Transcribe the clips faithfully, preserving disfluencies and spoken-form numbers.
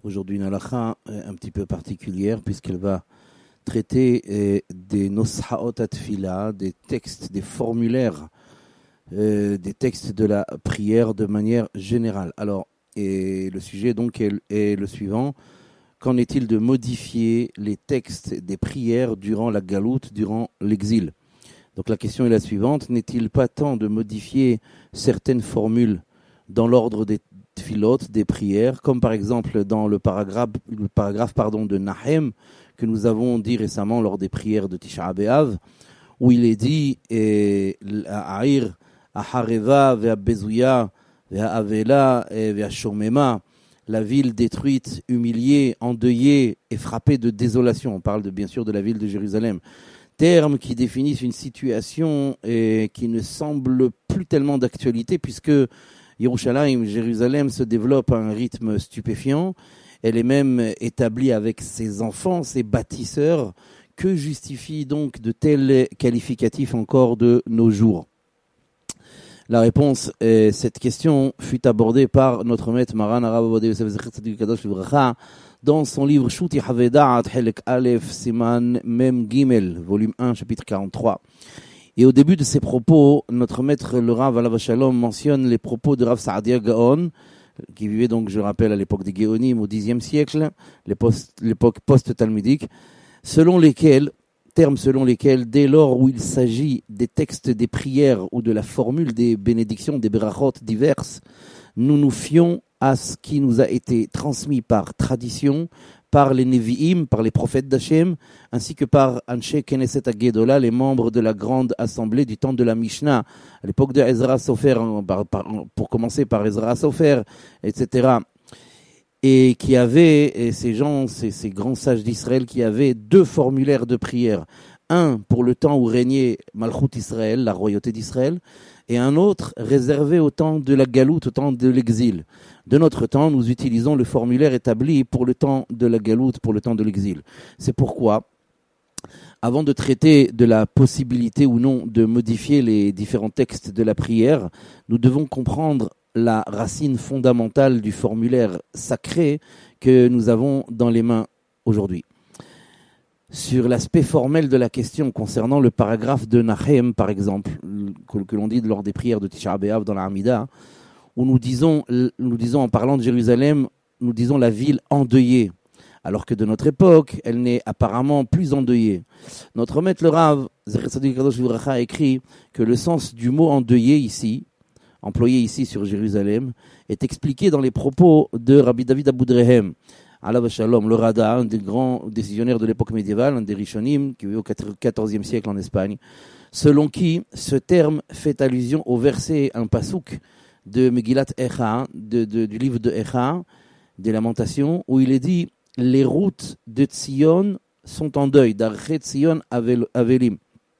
aujourd'hui une halakha un petit peu particulière puisqu'elle va traiter euh, des noshaot atfila, des textes, des formulaires, euh, des textes de la prière de manière générale. Alors, et le sujet donc est, est le suivant. Qu'en est-il de modifier les textes des prières durant la galoute, durant l'exil ? Donc la question est la suivante. N'est-il pas temps de modifier certaines formules dans l'ordre des tfilotes, des prières, comme par exemple dans le paragraphe, le paragraphe pardon, de Nahem, que nous avons dit récemment lors des prières de Tisha B'Av, où il est dit A'ir, Ahareva, Ve'abezuya, Ve'avela, Ve'ashomema, la ville détruite, humiliée, endeuillée et frappée de désolation. On parle de, bien sûr de la ville de Jérusalem. Termes qui définissent une situation et qui ne semble plus tellement d'actualité puisque Yerushalayim, Jérusalem, se développe à un rythme stupéfiant. Elle est même établie avec ses enfants, ses bâtisseurs. Que justifie donc de tels qualificatifs encore de nos jours ? La réponse à cette question fut abordée par notre maître Maran Arav Ovadia Yosef Zecher Tzadik Kadosh Livracha dans son livre Shuti Havedat, Helek Aleph, Siman Mem Gimel, volume un, chapitre quarante-trois. Et au début de ses propos, notre maître le Rav Alav Shalom mentionne les propos de Rav Saadia Gaon, qui vivait donc, je rappelle, à l'époque des Géonim au dixième siècle, l'époque post-talmudique, selon lesquels, termes selon lesquels, dès lors où il s'agit des textes des prières ou de la formule des bénédictions, des berachot diverses, nous nous fions à ce qui nous a été transmis par tradition, par les Nevi'im, par les prophètes d'Hachem, ainsi que par Anshe Knesset HaGedolah, les membres de la grande assemblée du temps de la Mishnah, à l'époque de Ezra Sofer, pour commencer par Ezra Sofer, et cetera. Et qui avaient, et ces gens, ces, ces grands sages d'Israël, qui avaient deux formulaires de prière. Un pour le temps où régnait Malchut Israël, la royauté d'Israël, et un autre réservé au temps de la galoute, au temps de l'exil. De notre temps, nous utilisons le formulaire établi pour le temps de la galoute, pour le temps de l'exil. C'est pourquoi, avant de traiter de la possibilité ou non de modifier les différents textes de la prière, nous devons comprendre la racine fondamentale du formulaire sacré que nous avons dans les mains aujourd'hui. Sur l'aspect formel de la question concernant le paragraphe de Nahem, par exemple, que, que l'on dit lors des prières de Tisha B'Av dans la Hamida, où nous disons, nous disons en parlant de Jérusalem, nous disons la ville endeuillée, alors que de notre époque, elle n'est apparemment plus endeuillée. Notre maître le Rav, Zecher Tzadik Kadosh Livracha, écrit que le sens du mot endeuillé ici, employé ici sur Jérusalem, est expliqué dans les propos de Rabbi David Aboudrehem, Alav Shalom, le Rada, un des grands décisionnaires de l'époque médiévale, un des Rishonim, qui vit au quatorzième siècle en Espagne, selon qui ce terme fait allusion au verset, un pasouk de Megillat Echa, de, de, du livre de Echa, des Lamentations, où il est dit « Les routes de Tzion sont en deuil, d'Archet Tzion Avelim ».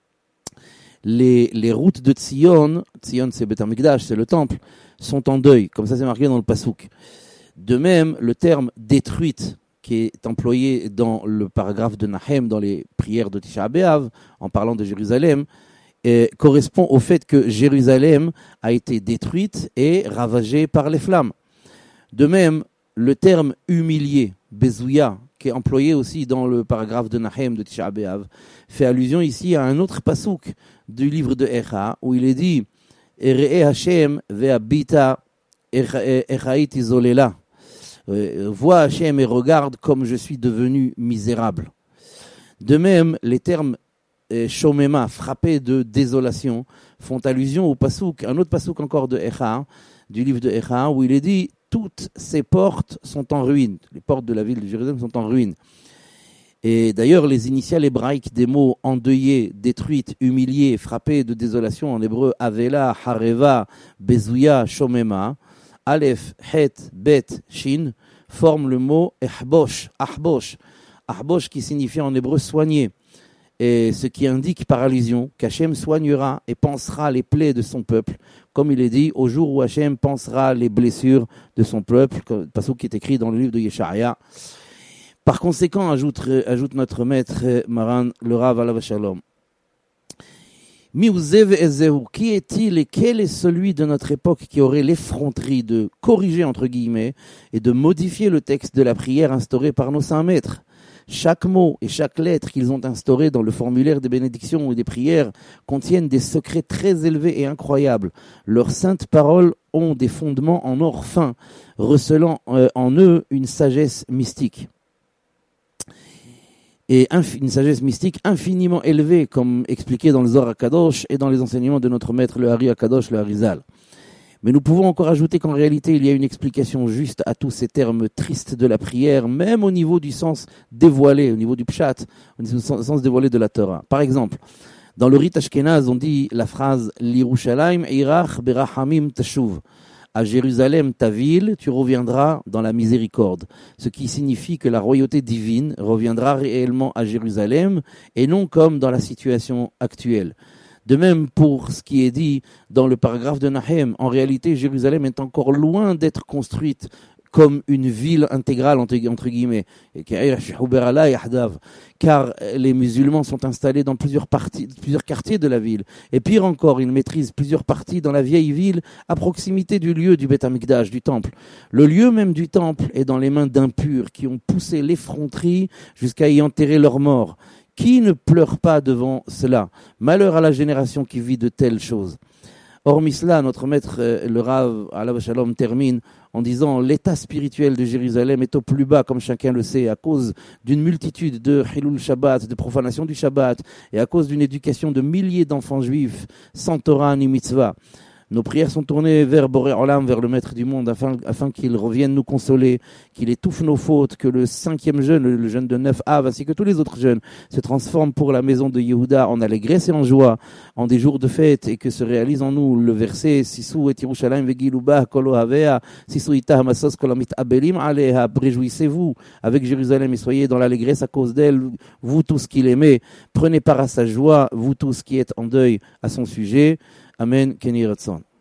Les, les routes de Tzion, Tzion c'est Beth Amikdash, c'est le temple, sont en deuil, comme ça c'est marqué dans le pasouk. De même, le terme détruite, qui est employé dans le paragraphe de Nahem, dans les prières de Tisha B'Av, en parlant de Jérusalem, eh, correspond au fait que Jérusalem a été détruite et ravagée par les flammes. De même, le terme humilié, Bezouya, qui est employé aussi dans le paragraphe de Nahem de Tisha B'Av, fait allusion ici à un autre pasouk du livre de Echa, où il est dit « Ere'e Hashem ve'abita Echaït izolela » Vois Hashem et regarde comme je suis devenu misérable. De même, les termes eh, shomema, frappé de désolation, font allusion au pasouk, un autre pasouk encore de Echa, du livre de Echa, où il est dit toutes ces portes sont en ruine. Les portes de la ville de Jérusalem sont en ruine. Et d'ailleurs, les initiales hébraïques des mots endeuillés, détruites, humiliés, frappés de désolation en hébreu, Avela, Hareva, Bezouya, Shomema, Aleph, Het, Bet, Shin, forment le mot Ehbosh, Ahbosh. Ahbosh qui signifie en hébreu soigner. Et ce qui indique par allusion qu'Hachem soignera et pansera les plaies de son peuple, comme il est dit, au jour où Hachem pansera les blessures de son peuple, parce qui est écrit dans le livre de Yesharia. Par conséquent, ajoute, ajoute notre maître Maran, le Rav Alav Shalom, Miouzev Ezehu, qui est-il et quel est celui de notre époque qui aurait l'effronterie de corriger, entre guillemets, et de modifier le texte de la prière instauré par nos saints maîtres? Chaque mot et chaque lettre qu'ils ont instauré dans le formulaire des bénédictions ou des prières contiennent des secrets très élevés et incroyables. Leurs saintes paroles ont des fondements en or fin, recelant euh, en eux une sagesse mystique. Et inf- une sagesse mystique infiniment élevée, comme expliqué dans le Zohar HaKadosh et dans les enseignements de notre maître, le Hari HaKadosh, le Harizal. Mais nous pouvons encore ajouter qu'en réalité, il y a une explication juste à tous ces termes tristes de la prière, même au niveau du sens dévoilé, au niveau du pshat, au niveau du sens dévoilé de la Torah. Par exemple, dans le rite ashkénaze, on dit la phrase « L'Yerushalayim irach berahamim tashuv ». À Jérusalem, ta ville, tu reviendras dans la miséricorde. Ce qui signifie que la royauté divine reviendra réellement à Jérusalem et non comme dans la situation actuelle. De même pour ce qui est dit dans le paragraphe de Nahem, en réalité, Jérusalem est encore loin d'être construite comme une ville intégrale, entre, entre guillemets, car les musulmans sont installés dans plusieurs parties, plusieurs quartiers de la ville. Et pire encore, ils maîtrisent plusieurs parties dans la vieille ville, à proximité du lieu du Beth Amikdash, du temple. Le lieu même du temple est dans les mains d'impurs qui ont poussé l'effronterie jusqu'à y enterrer leurs morts. Qui ne pleure pas devant cela? Malheur à la génération qui vit de telles choses. Hormis cela, notre maître, le Rav, Alav Shalom, termine en disant « L'état spirituel de Jérusalem est au plus bas, comme chacun le sait, à cause d'une multitude de Hilul Shabbat, de profanation du Shabbat, et à cause d'une éducation de milliers d'enfants juifs sans Torah ni mitzvah. » Nos prières sont tournées vers Boré Olam, vers le Maître du monde, afin, afin qu'il revienne nous consoler, qu'il étouffe nos fautes, que le cinquième jeûne, le jeûne de neuf Av, ainsi que tous les autres jeûnes, se transforment pour la maison de Yehuda en allégresse et en joie, en des jours de fête, et que se réalise en nous le verset « Sisu et Yerushalayim vegiluba kol ohavea, sisu itah hamasos kol amit abelim aleha » Réjouissez-vous avec Jérusalem et soyez dans l'allégresse à cause d'elle, vous tous qui l'aimez. Prenez part à sa joie, vous tous qui êtes en deuil à son sujet. Amen. Kenny Ratson.